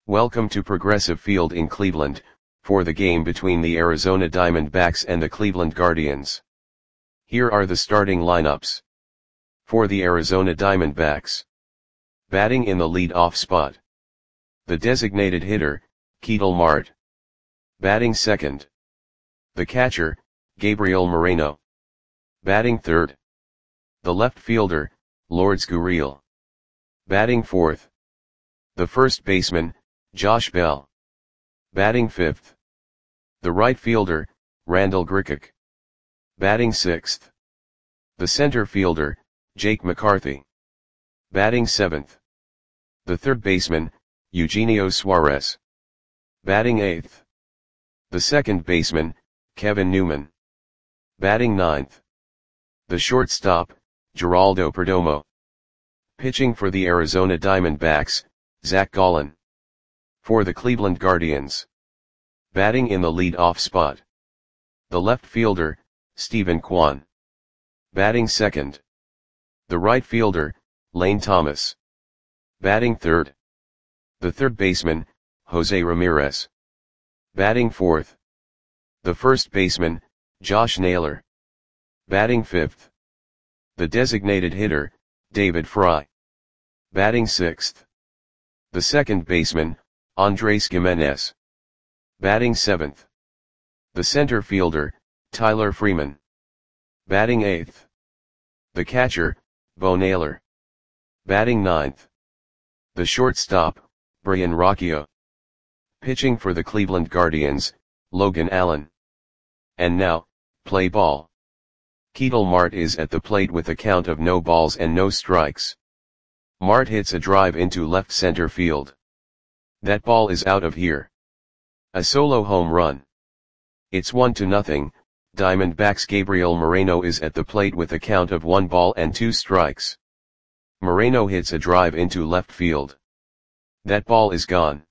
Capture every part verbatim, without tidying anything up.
Welcome to Progressive Field in Cleveland, for the game between the Arizona Diamondbacks and the Cleveland Guardians. Here are the starting lineups. For the Arizona Diamondbacks. Batting in the lead-off spot. The designated hitter, Ketel Marte. Batting second. The catcher, Gabriel Moreno. Batting third. The left fielder, Lourdes Gurriel. Batting fourth. The first baseman, Josh Bell. Batting fifth. The right fielder, Randal Grichuk. Batting sixth. The center fielder, Jake McCarthy. Batting seventh. The third baseman, Eugenio Suarez. Batting eighth. The second baseman, Kevin Newman. Batting ninth. The shortstop, Geraldo Perdomo. Pitching for the Arizona Diamondbacks, Zach Gallen. For the Cleveland Guardians. Batting in the lead-off spot. The left fielder, Steven Kwan. Batting second. The right fielder, Lane Thomas. Batting third. The third baseman, Jose Ramirez. Batting fourth. The first baseman, Josh Naylor. Batting fifth. The designated hitter, David Fry. Batting sixth. The second baseman, Andres Gimenez. Batting seventh. The center fielder, Tyler Freeman. Batting eighth. The catcher, Bo Naylor. Batting ninth. The shortstop, Brayan Rocchio. Pitching for the Cleveland Guardians, Logan Allen. And now, play ball. Ketel Marte is at the plate with a count of no balls and no strikes. Marte hits a drive into left center field. That ball is out of here. A solo home run. It's one to nothing. Diamondbacks Gabriel Moreno is at the plate with a count of one ball and two strikes. Moreno hits a drive into left field. That ball is gone.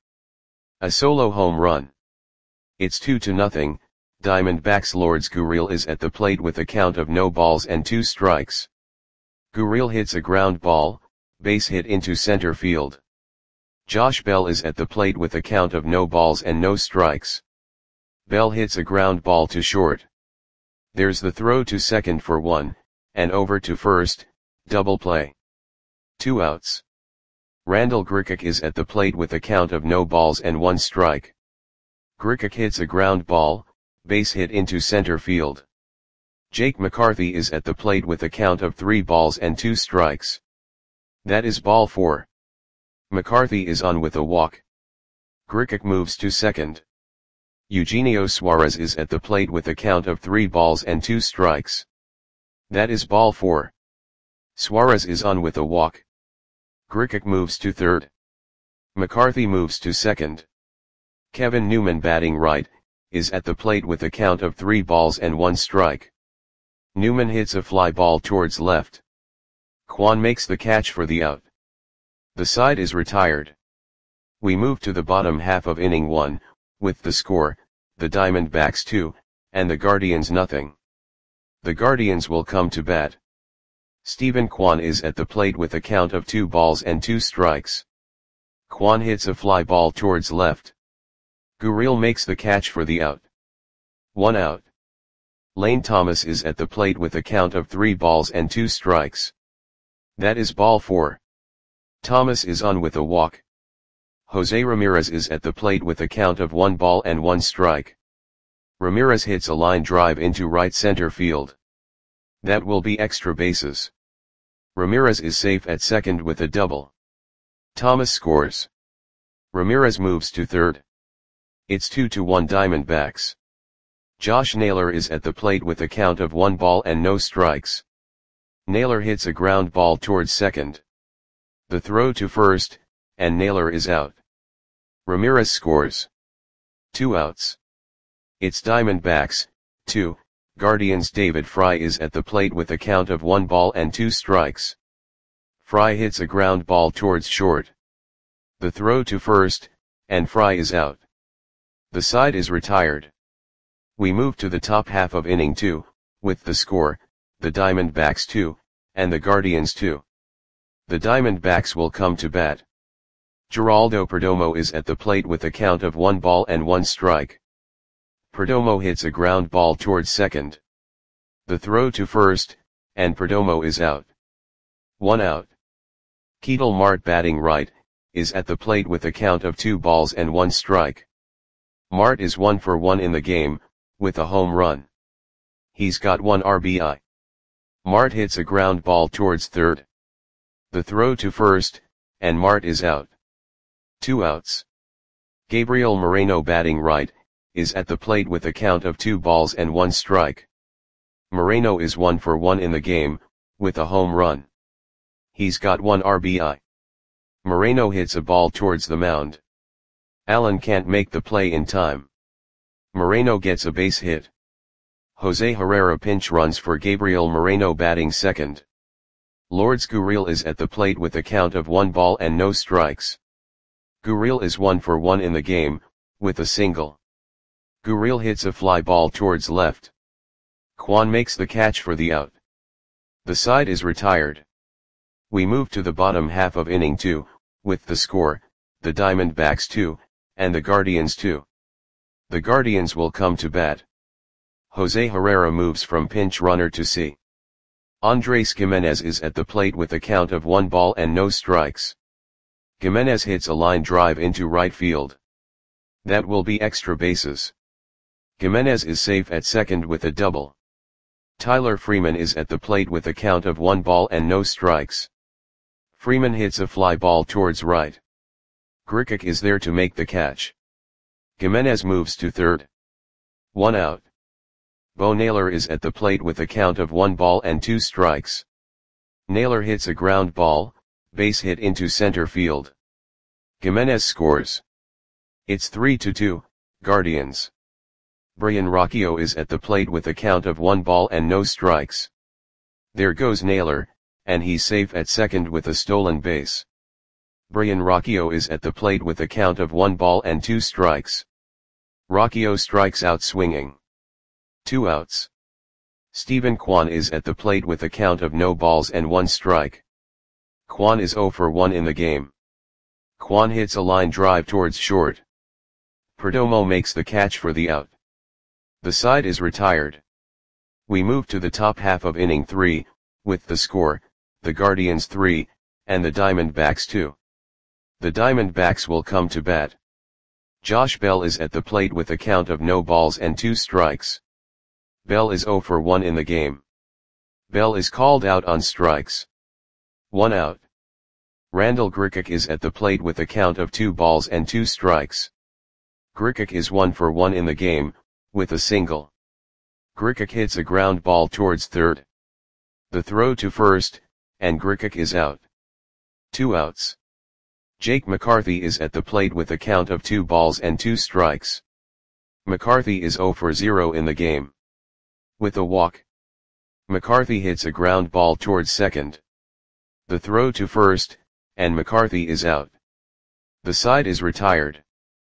A solo home run. It's two to nothing. Diamondbacks Lourdes Gurriel is at the plate with a count of no balls and two strikes. Gurriel hits a ground ball, base hit into center field. Josh Bell is at the plate with a count of no balls and no strikes. Bell hits a ground ball to short. There's the throw to second for one, and over to first, double play. Two outs. Randal Grichuk is at the plate with a count of no balls and one strike. Grichuk hits a ground ball, base hit into center field. Jake McCarthy is at the plate with a count of three balls and two strikes. That is ball four. McCarthy is on with a walk. Grichuk moves to second. Eugenio Suarez is at the plate with a count of three balls and two strikes. That is ball four. Suarez is on with a walk. Grichuk moves to third. McCarthy moves to second. Kevin Newman, batting right, is at the plate with a count of three balls and one strike. Newman hits a fly ball towards left. Kwan makes the catch for the out. The side is retired. We move to the bottom half of inning one, with the score, the Diamondbacks two, and the Guardians nothing. The Guardians will come to bat. Steven Kwan is at the plate with a count of two balls and two strikes. Kwan hits a fly ball towards left. Gurriel makes the catch for the out. One out. Lane Thomas is at the plate with a count of three balls and two strikes. That is ball four. Thomas is on with a walk. Jose Ramirez is at the plate with a count of one ball and one strike. Ramirez hits a line drive into right center field. That will be extra bases. Ramirez is safe at second with a double. Thomas scores. Ramirez moves to third. It's two to one Diamondbacks. Josh Naylor is at the plate with a count of one ball and no strikes. Naylor hits a ground ball towards second. The throw to first, and Naylor is out. Ramirez scores. Two outs. It's Diamondbacks, two, Guardians. David Fry is at the plate with a count of one ball and two strikes. Fry hits a ground ball towards short. The throw to first, and Fry is out. The side is retired. We move to the top half of inning two, with the score, the Diamondbacks two, and the Guardians two. The Diamondbacks will come to bat. Geraldo Perdomo is at the plate with a count of one ball and one strike. Perdomo hits a ground ball towards second. The throw to first, and Perdomo is out. One out. Ketel Marte batting right, is at the plate with a count of two balls and one strike. Marte is one for one in the game, with a home run. He's got one R B I. Marte hits a ground ball towards third. The throw to first, and Marte is out. Two outs. Gabriel Moreno batting right, is at the plate with a count of two balls and one strike. Moreno is one for one in the game, with a home run. He's got one R B I. Moreno hits a ball towards the mound. Allen can't make the play in time. Moreno gets a base hit. Jose Herrera pinch runs for Gabriel Moreno batting second. Lourdes Gurriel is at the plate with a count of one ball and no strikes. Gurriel is one for one in the game, with a single. Gurriel hits a fly ball towards left. Kwan makes the catch for the out. The side is retired. We move to the bottom half of inning two, with the score, the Diamondbacks two, and the Guardians two. The Guardians will come to bat. Jose Herrera moves from pinch runner to C. Andres Gimenez is at the plate with a count of one ball and no strikes. Gimenez hits a line drive into right field. That will be extra bases. Gimenez is safe at second with a double. Tyler Freeman is at the plate with a count of one ball and no strikes. Freeman hits a fly ball towards right. Grichuk is there to make the catch. Gimenez moves to third. One out. Bo Naylor is at the plate with a count of one ball and two strikes. Naylor hits a ground ball, base hit into center field. Gimenez scores. It's three to two, Guardians. Brian Rocchio is at the plate with a count of one ball and no strikes. There goes Naylor, and he's safe at second with a stolen base. Brian Rocchio is at the plate with a count of one ball and two strikes. Rocchio strikes out swinging. Two outs. Stephen Kwan is at the plate with a count of no balls and one strike. Kwan is zero for one in the game. Kwan hits a line drive towards short. Perdomo makes the catch for the out. The side is retired. We move to the top half of inning three, with the score, the Guardians three, and the Diamondbacks two. The Diamondbacks will come to bat. Josh Bell is at the plate with a count of no balls and two strikes. Bell is zero for one in the game. Bell is called out on strikes. One out. Randall Grichuk is at the plate with a count of two balls and two strikes. Grichuk is one for one in the game, with a single. Grichuk hits a ground ball towards third. The throw to first, and Grichuk is out. Two outs. Jake McCarthy is at the plate with a count of two balls and two strikes. McCarthy is zero for zero in the game. With a walk. McCarthy hits a ground ball towards second. The throw to first, and McCarthy is out. The side is retired.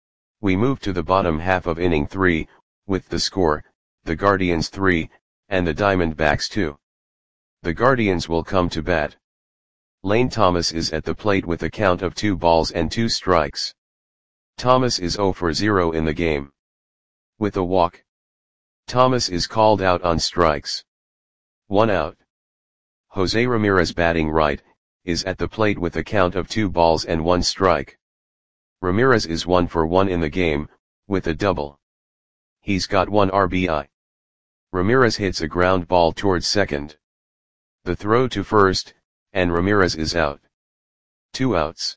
We move to the bottom half of inning three, with the score, the Guardians three, and the Diamondbacks two. The Guardians will come to bat. Lane Thomas is at the plate with a count of two balls and two strikes. Thomas is zero for zero in the game. With a walk. Thomas is called out on strikes. One out. Jose Ramirez batting right, is at the plate with a count of two balls and one strike. Ramirez is one for one in the game, with a double. He's got one R B I. Ramirez hits a ground ball towards second. The throw to first, and Ramirez is out. Two outs.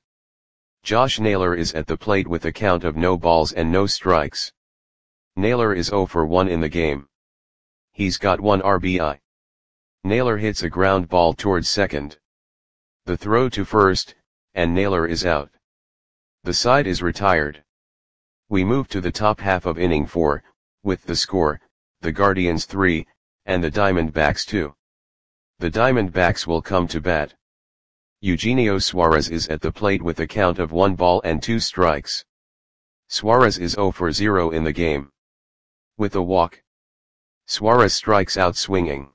Josh Naylor is at the plate with a count of no balls and no strikes. Naylor is zero for one in the game. He's got one R B I. Naylor hits a ground ball towards second. The throw to first, and Naylor is out. The side is retired. We move to the top half of inning four, with the score, the Guardians three, and the Diamondbacks two. The Diamondbacks will come to bat. Eugenio Suarez is at the plate with a count of one ball and two strikes. Suarez is zero for zero in the game. With a walk. Suarez strikes out swinging.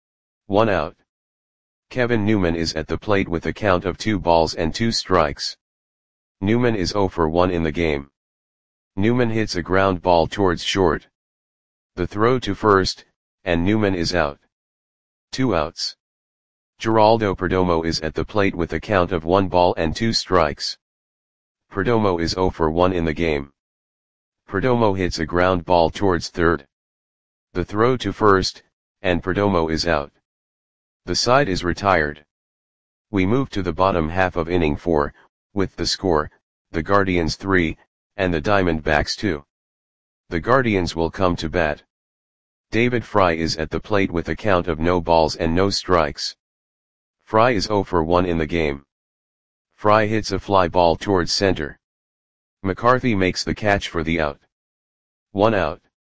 One out. Kevin Newman is at the plate with a count of two balls and two strikes. Newman is zero for one in the game. Newman hits a ground ball towards short. The throw to first, and Newman is out. Two outs. Geraldo Perdomo is at the plate with a count of one ball and two strikes. Perdomo is zero for one in the game. Perdomo hits a ground ball towards third. The throw to first, and Perdomo is out. The side is retired. We move to the bottom half of inning four, with the score, the Guardians three, and the Diamondbacks two. The Guardians will come to bat. David Fry is at the plate with a count of no balls and no strikes. Fry is zero for one in the game. Fry hits a fly ball towards center. McCarthy makes the catch for the out. One out.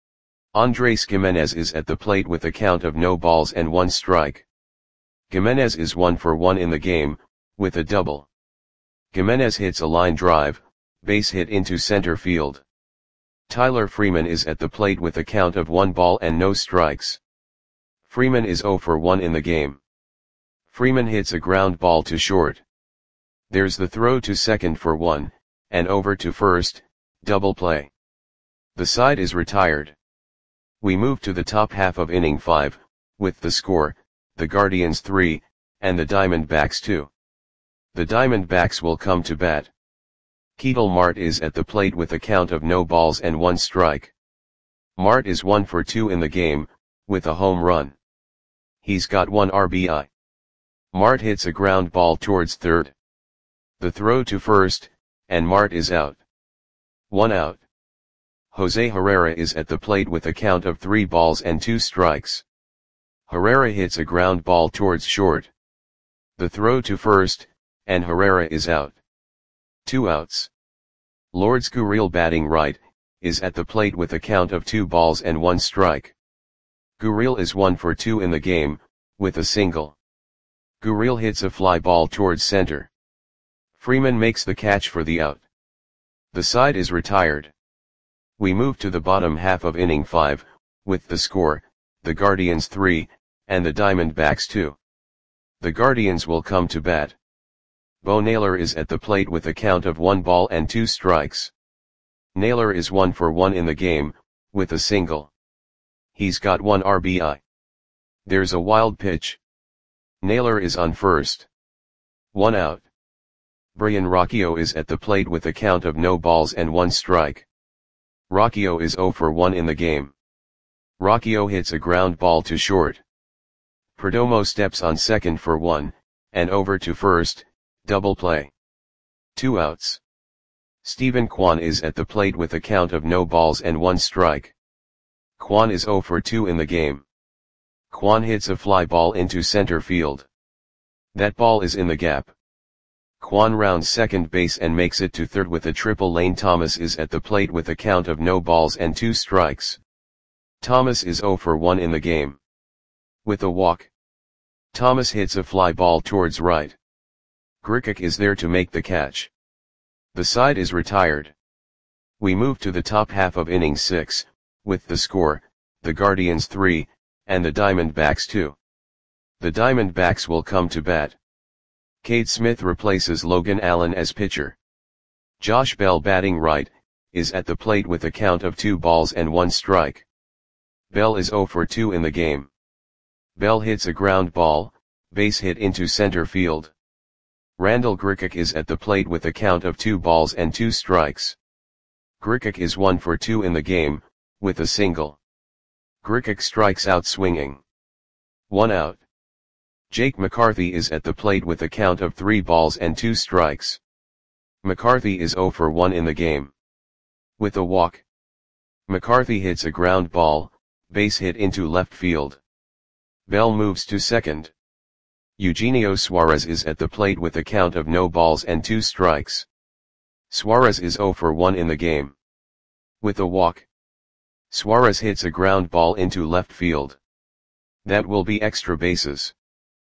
Andres Gimenez is at the plate with a count of no balls and one strike. Gimenez is one for one in the game, with a double. Gimenez hits a line drive, base hit into center field. Tyler Freeman is at the plate with a count of one ball and no strikes. Freeman is zero for one in the game. Freeman hits a ground ball to short. There's the throw to second for one, and over to first, double play. The side is retired. We move to the top half of inning five, with the score, the Guardians three, and the Diamondbacks two. The Diamondbacks will come to bat. Ketel Marte is at the plate with a count of no balls and one strike. Marte is one for two in the game, with a home run. He's got one R B I. Marte hits a ground ball towards third. The throw to first, and Marte is out. One out. Jose Herrera is at the plate with a count of three balls and two strikes. Herrera hits a ground ball towards short. The throw to first, and Herrera is out. Two outs. Lourdes Gurriel, batting right, is at the plate with a count of two balls and one strike. Gurriel is one for two in the game, with a single. Gurriel hits a fly ball towards center. Freeman makes the catch for the out. The side is retired. We move to the bottom half of inning five, with the score, the Guardians three, and the Diamondbacks two. The Guardians will come to bat. Bo Naylor is at the plate with a count of one ball and two strikes. Naylor is one for one in the game, with a single. He's got one R B I. There's a wild pitch. Naylor is on first. One out. Brian Rocchio is at the plate with a count of no balls and one strike. Rocchio is zero for one in the game. Rocchio hits a ground ball to short. Perdomo steps on second for one, and over to first, double play. Two outs. Stephen Kwan is at the plate with a count of no balls and one strike. Kwan is zero for two in the game. Kwan hits a fly ball into center field. That ball is in the gap. Kwan rounds second base and makes it to third with a triple. Lane Thomas is at the plate with a count of no balls and two strikes. Thomas is zero for one in the game. With a walk. Thomas hits a fly ball towards right. Grichuk is there to make the catch. The side is retired. We move to the top half of inning six, with the score, the Guardians three, and the Diamondbacks two. The Diamondbacks will come to bat. Cade Smith replaces Logan Allen as pitcher. Josh Bell, batting right, is at the plate with a count of two balls and one strike. Bell is zero for two in the game. Bell hits a ground ball, base hit into center field. Randall Grichuk is at the plate with a count of two balls and two strikes. Grichuk is one for two in the game, with a single. Grichuk strikes out swinging. One out. Jake McCarthy is at the plate with a count of three balls and two strikes. McCarthy is zero for one in the game. With a walk. McCarthy hits a ground ball, base hit into left field. Bell moves to second. Eugenio Suarez is at the plate with a count of no balls and two strikes. Suarez is zero for one in the game. With a walk. Suarez hits a ground ball into left field. That will be extra bases.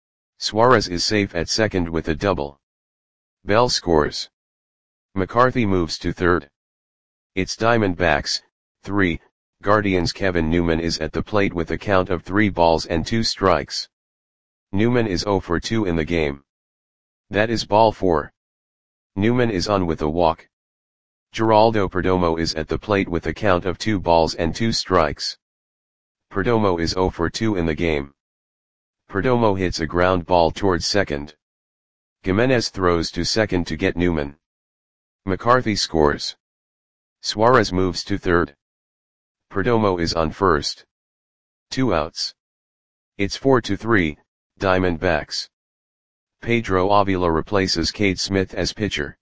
Suarez is safe at second with a double. Bell scores. McCarthy moves to third. It's Diamondbacks, three, Guardians. Kevin Newman is at the plate with a count of three balls and two strikes. Newman is zero for two in the game. That is ball four. Newman is on with a walk. Geraldo Perdomo is at the plate with a count of two balls and two strikes. Perdomo is zero for two in the game. Perdomo hits a ground ball towards second. Gimenez throws to second to get Newman. McCarthy scores. Suarez moves to third. Perdomo is on first. Two outs. It's four to three, Diamondbacks. Pedro Avila replaces Cade Smith as pitcher.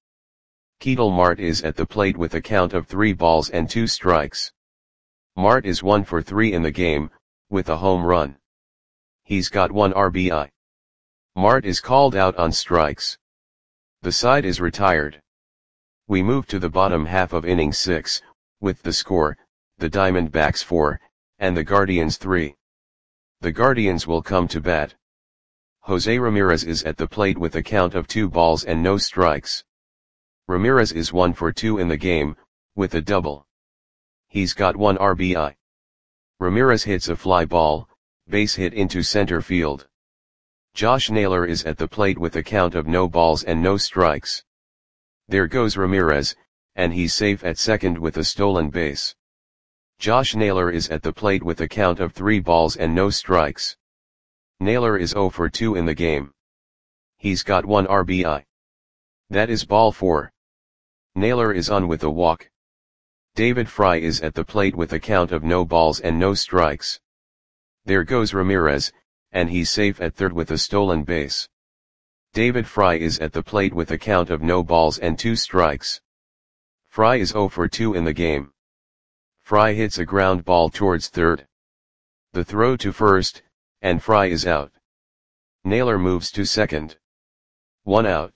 Ketel Marte is at the plate with a count of three balls and two strikes. Marte is one for three in the game, with a home run. He's got one R B I. Marte is called out on strikes. The side is retired. We move to the bottom half of inning six, with the score, the Diamondbacks four, and the Guardians three. The Guardians will come to bat. Jose Ramirez is at the plate with a count of two balls and no strikes. Ramirez is one for two in the game, with a double. He's got one R B I. Ramirez hits a fly ball, base hit into center field. Josh Naylor is at the plate with a count of no balls and no strikes. There goes Ramirez, and he's safe at second with a stolen base. Josh Naylor is at the plate with a count of three balls and no strikes. Naylor is zero for two in the game. He's got one R B I. That is ball four. Naylor is on with a walk. David Fry is at the plate with a count of no balls and no strikes. There goes Ramirez, and he's safe at third with a stolen base. David Fry is at the plate with a count of no balls and two strikes. Fry is zero for two in the game. Fry hits a ground ball towards third. The throw to first, and Fry is out. Naylor moves to second. One out.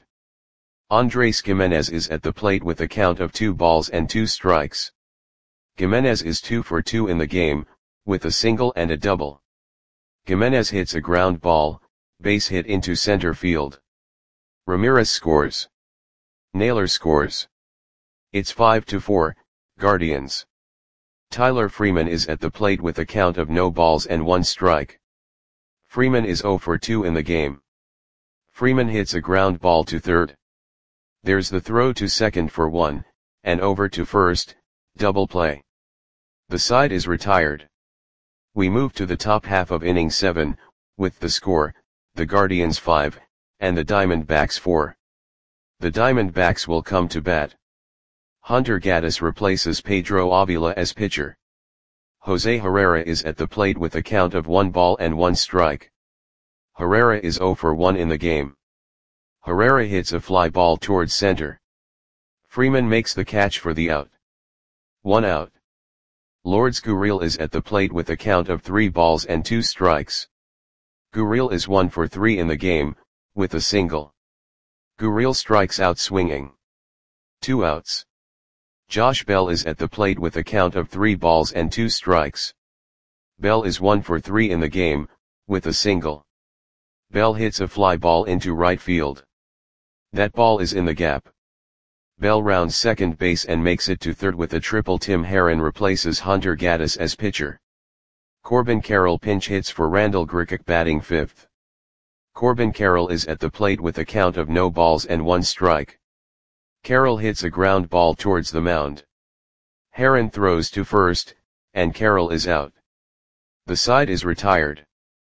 Andres Gimenez is at the plate with a count of two balls and two strikes. Gimenez is two for two in the game, with a single and a double. Gimenez hits a ground ball, base hit into center field. Ramirez scores. Naylor scores. It's five to four, Guardians. Tyler Freeman is at the plate with a count of no balls and one strike. Freeman is zero for two in the game. Freeman hits a ground ball to third. There's the throw to second for one, and over to first, double play. The side is retired. We move to the top half of inning seven, with the score, the Guardians five, and the Diamondbacks four. The Diamondbacks will come to bat. Hunter Gaddis replaces Pedro Avila as pitcher. Jose Herrera is at the plate with a count of one ball and one strike. Herrera is zero for one in the game. Herrera hits a fly ball towards center. Freeman makes the catch for the out. One out. Lourdes Gurriel is at the plate with a count of three balls and two strikes. Gurriel is one for three in the game, with a single. Gurriel strikes out swinging. Two outs. Josh Bell is at the plate with a count of three balls and two strikes. Bell is one for three in the game, with a single. Bell hits a fly ball into right field. That ball is in the gap. Bell rounds second base and makes it to third with a triple. Tim Herron replaces Hunter Gaddis as pitcher. Corbin Carroll pinch hits for Randall Grichuk batting fifth. Corbin Carroll is at the plate with a count of no balls and one strike. Carroll hits a ground ball towards the mound. Herron throws to first, and Carroll is out. The side is retired.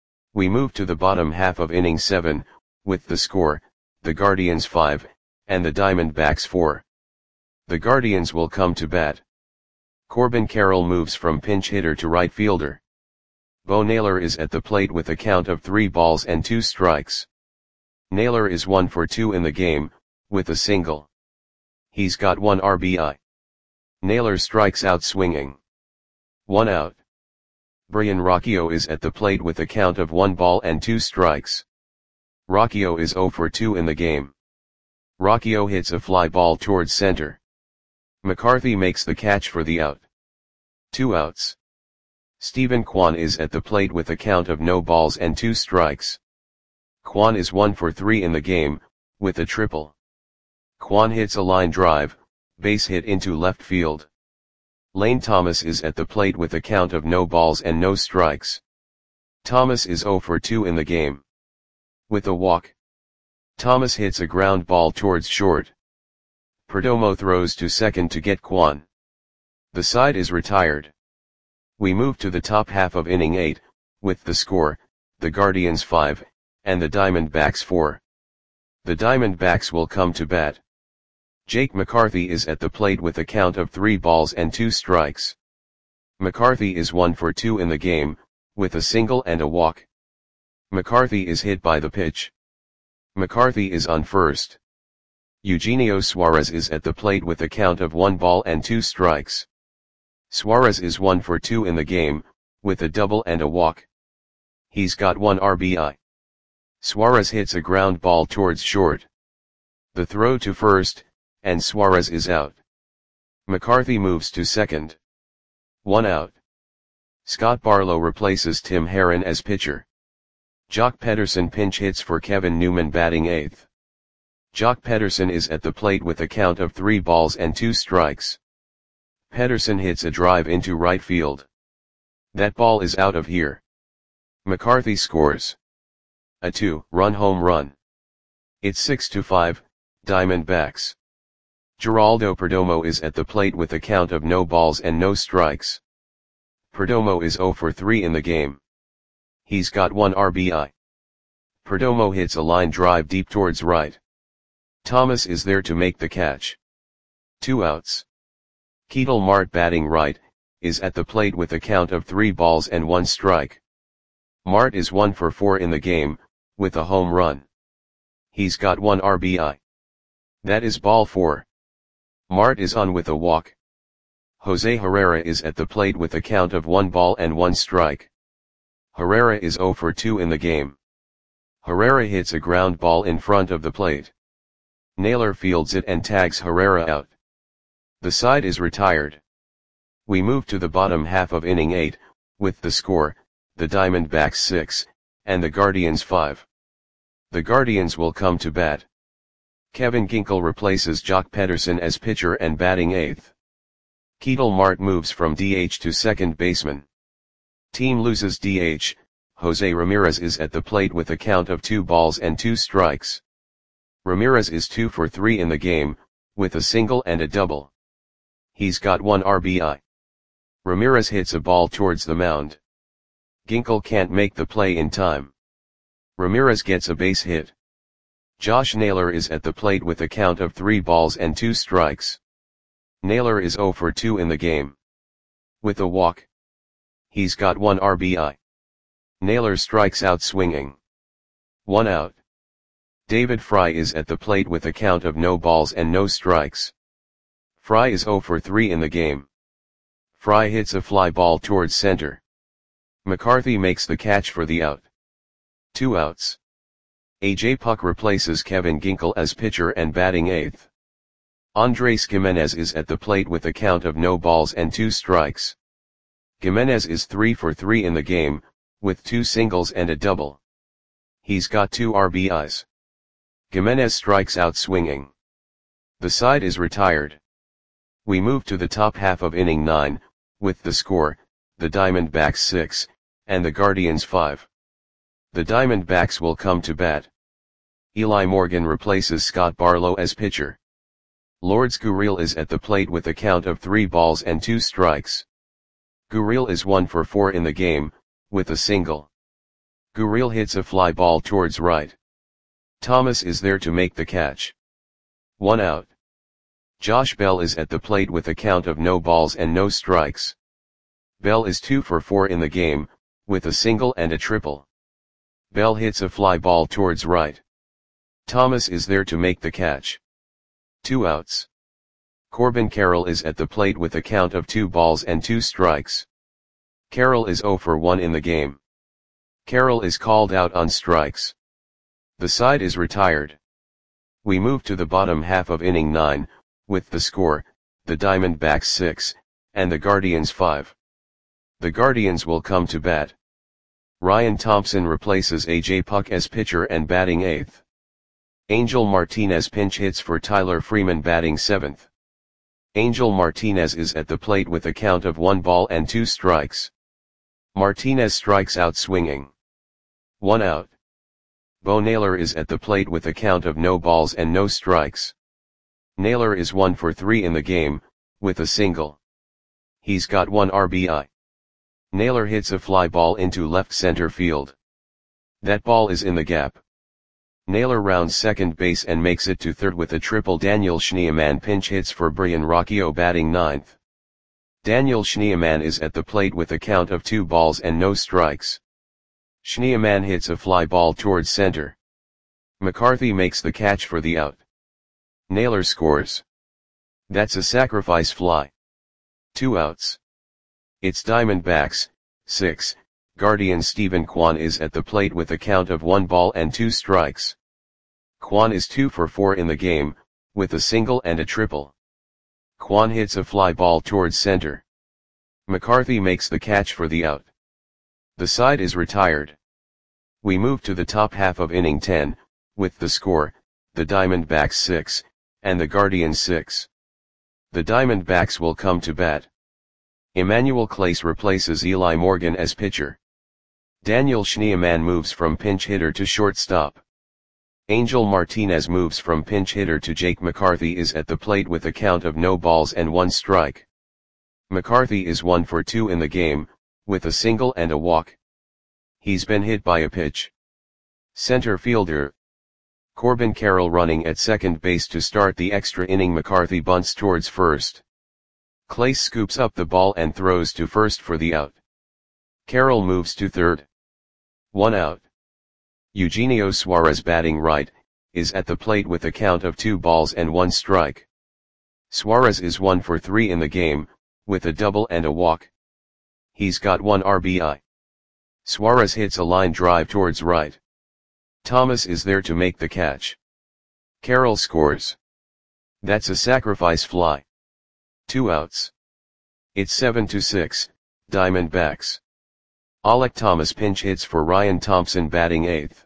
We move to the bottom half of inning seven, with the score, the Guardians five, and the Diamondbacks four. The Guardians will come to bat. Corbin Carroll moves from pinch hitter to right fielder. Bo Naylor is at the plate with a count of three balls and two strikes. Naylor is one for two in the game, with a single. He's got one R B I. Naylor strikes out swinging. One out. Brian Rocchio is at the plate with a count of one ball and two strikes. Rocchio is zero for two in the game. Rocchio hits a fly ball towards center. McCarthy makes the catch for the out. Two outs. Stephen Kwan is at the plate with a count of no balls and two strikes. Kwan is one for three in the game, with a triple. Kwan hits a line drive, base hit into left field. Lane Thomas is at the plate with a count of no balls and no strikes. Thomas is zero for two in the game. With a walk. Thomas hits a ground ball towards short. Perdomo throws to second to get Kwan. The side is retired. We move to the top half of inning eight, with the score, the Guardians five, and the Diamondbacks four. The Diamondbacks will come to bat. Jake McCarthy is at the plate with a count of three balls and two strikes. McCarthy is one for two in the game, with a single and a walk. McCarthy is hit by the pitch. McCarthy is on first. Eugenio Suarez is at the plate with a count of one ball and two strikes. Suarez is one for two in the game, with a double and a walk. He's got one R B I. Suarez hits a ground ball towards short. The throw to first, and Suarez is out. McCarthy moves to second. One out. Scott Barlow replaces Tim Herron as pitcher. Jock Pederson pinch hits for Kevin Newman batting eighth. Jock Pederson is at the plate with a count of three balls and two strikes. Pederson hits a drive into right field. That ball is out of here. McCarthy scores a two-run home run. It's six to five, Diamondbacks. Geraldo Perdomo is at the plate with a count of no balls and no strikes. Perdomo is zero for three in the game. He's got one R B I. Perdomo hits a line drive deep towards right. Thomas is there to make the catch. Two outs. Ketel Marte batting right, is at the plate with a count of three balls and one strike. Marte is one for four in the game, with a home run. He's got one R B I. That is ball four. Marte is on with a walk. Jose Herrera is at the plate with a count of one ball and one strike. Herrera is zero for two in the game. Herrera hits a ground ball in front of the plate. Naylor fields it and tags Herrera out. The side is retired. We move to the bottom half of inning eight, with the score, the Diamondbacks six, and the Guardians five. The Guardians will come to bat. Kevin Ginkel replaces Jock Pederson as pitcher and batting eighth. Ketel Marte moves from D H to second baseman. Team loses D H, Jose Ramirez is at the plate with a count of two balls and two strikes. Ramirez is two for three in the game, with a single and a double. He's got one R B I. Ramirez hits a ball towards the mound. Ginkel can't make the play in time. Ramirez gets a base hit. Josh Naylor is at the plate with a count of three balls and two strikes. Naylor is zero for two in the game. With a walk. He's got one R B I. Naylor strikes out swinging. One out. David Fry is at the plate with a count of no balls and no strikes. Fry is zero for three in the game. Fry hits a fly ball towards center. McCarthy makes the catch for the out. Two outs. A J Puk replaces Kevin Ginkel as pitcher and batting eighth. Andres Gimenez is at the plate with a count of no balls and two strikes. Gimenez is three for three in the game, with two singles and a double. He's got two R B Is. Gimenez strikes out swinging. The side is retired. We move to the top half of inning nine, with the score, the Diamondbacks six, and the Guardians five. The Diamondbacks will come to bat. Eli Morgan replaces Scott Barlow as pitcher. Lourdes Gurriel is at the plate with a count of three balls and two strikes. Gurriel is one for four in the game, with a single. Gurriel hits a fly ball towards right. Thomas is there to make the catch. One out. Josh Bell is at the plate with a count of no balls and no strikes. Bell is two for four in the game, with a single and a triple. Bell hits a fly ball towards right. Thomas is there to make the catch. Two outs. Corbin Carroll is at the plate with a count of two balls and two strikes. Carroll is zero for one in the game. Carroll is called out on strikes. The side is retired. We move to the bottom half of inning nine, with the score, the Diamondbacks six, and the Guardians five. The Guardians will come to bat. Ryan Thompson replaces A J Puk as pitcher and batting eighth. Angel Martinez pinch hits for Tyler Freeman batting seventh. Angel Martinez is at the plate with a count of one ball and two strikes. Martinez strikes out swinging. One out. Bo Naylor is at the plate with a count of no balls and no strikes. Naylor is one for three in the game, with a single. He's got one R B I. Naylor hits a fly ball into left center field. That ball is in the gap. Naylor rounds second base and makes it to third with a triple. Daniel Schneemann pinch hits for Brian Rocchio batting ninth. Daniel Schneemann is at the plate with a count of two balls and no strikes. Schneemann hits a fly ball towards center. McCarthy makes the catch for the out. Naylor scores. That's a sacrifice fly. Two outs. It's Diamondbacks, six. Guardians. Steven Kwan is at the plate with a count of one ball and two strikes. Kwan is two for four in the game, with a single and a triple. Kwan hits a fly ball towards center. McCarthy makes the catch for the out. The side is retired. We move to the top half of inning ten, with the score, the Diamondbacks six, and the Guardians six. The Diamondbacks will come to bat. Emmanuel Clase replaces Eli Morgan as pitcher. Daniel Schneemann moves from pinch hitter to shortstop. Angel Martinez moves from pinch hitter to Jake McCarthy is at the plate with a count of no balls and one strike. McCarthy is one for two in the game, with a single and a walk. He's been hit by a pitch. Center fielder Corbin Carroll running at second base to start the extra inning. McCarthy bunts towards first. Clase scoops up the ball and throws to first for the out. Carroll moves to third. One out. Eugenio Suarez batting right, is at the plate with a count of two balls and one strike. Suarez is one for three in the game, with a double and a walk. He's got one R B I. Suarez hits a line drive towards right. Thomas is there to make the catch. Carroll scores. That's a sacrifice fly. Two outs. It's seven to six, Diamondbacks. Alek Thomas pinch hits for Ryan Thompson batting eighth.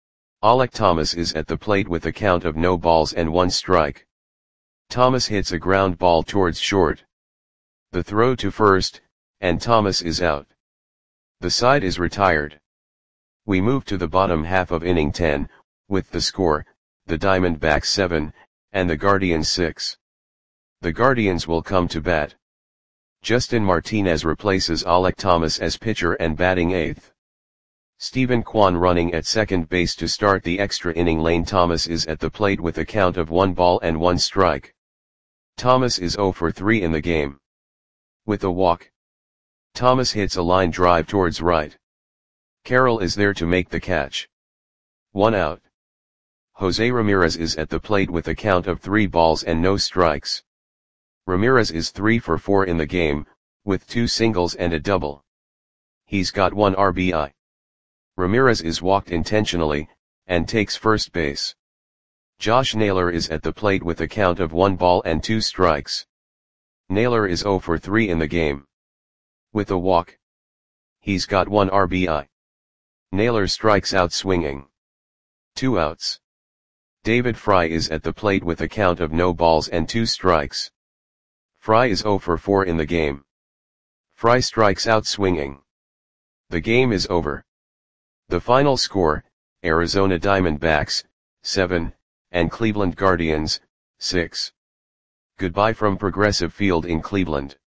Alek Thomas is at the plate with a count of no balls and one strike. Thomas hits a ground ball towards short. The throw to first, and Thomas is out. The side is retired. We move to the bottom half of inning ten, with the score, the Diamondbacks seven, and the Guardians six. The Guardians will come to bat. Justin Martinez replaces Alek Thomas as pitcher and batting eighth. Steven Kwan running at second base to start the extra inning. Lane Thomas is at the plate with a count of one ball and one strike. Thomas is zero for three in the game. With a walk. Thomas hits a line drive towards right. Carroll is there to make the catch. One out. Jose Ramirez is at the plate with a count of three balls and no strikes. Ramirez is three for four in the game, with two singles and a double. He's got one R B I. Ramirez is walked intentionally, and takes first base. Josh Naylor is at the plate with a count of one ball and two strikes. Naylor is zero for three in the game. With a walk. He's got one R B I. Naylor strikes out swinging. Two outs. David Fry is at the plate with a count of no balls and two strikes. Fry is zero for four in the game. Fry strikes out swinging. The game is over. The final score, Arizona Diamondbacks, seven, and Cleveland Guardians, six. Goodbye from Progressive Field in Cleveland.